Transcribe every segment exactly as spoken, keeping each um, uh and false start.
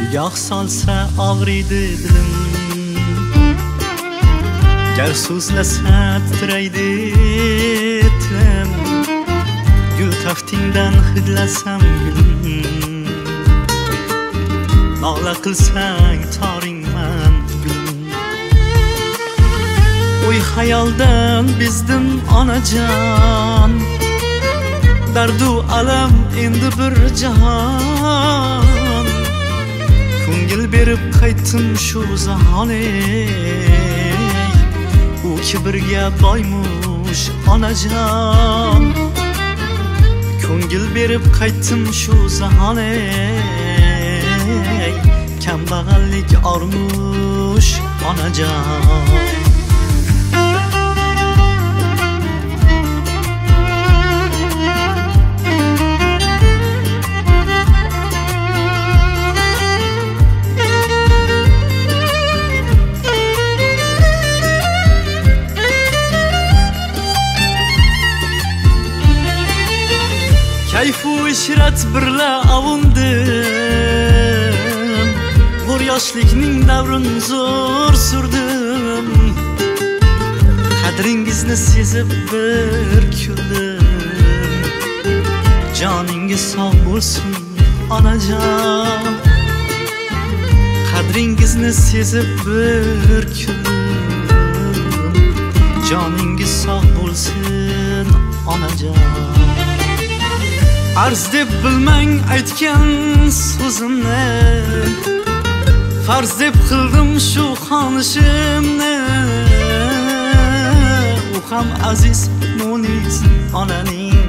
Nigoh solsa og'riydi dilim, gar so'zlasa titraydi tilim. Gul taftingdan hidlasam gulim, nola qilsang toringman gulim. O'y xayoldan bezdim onajon, dardu alam endi bir jahon. Ko'ngil berib qaytdim shu zahone, u kibrga boymush onajon. Ko'ngil berib qaytdim shu zahone, kambag'allik ormush onajon. Kayfu ishrat birla avundim, g'ur yoshlikning davrin zo'r surdim. Qadringizni sezib bir kuldim, joningiz sog' bo'lsin onajon. Qadringizni sezib bir kuldim, joningiz sog' bo'lsin onajon. Arz deb bilmang aytgan so'zimni, farz deb qildim shu xonishimni. U ham aziz munis onaning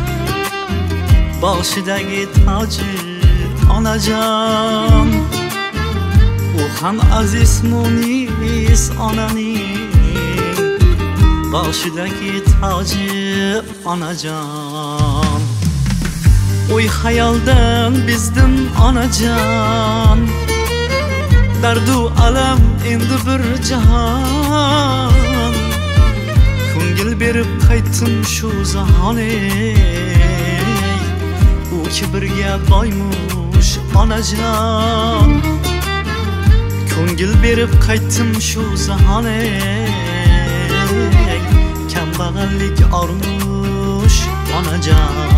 boshidagi toji onajon. U ham aziz munis onaning boshidagi toji onajon. O'y xayoldan bezdim onajon, dardu alam endi bir jahon. Ko'ngil berib qaytdim shu zahone, u kibrga boymush onajon. Ko'ngil berib qaytdim shu zahone, kambag'allik ormush onajon.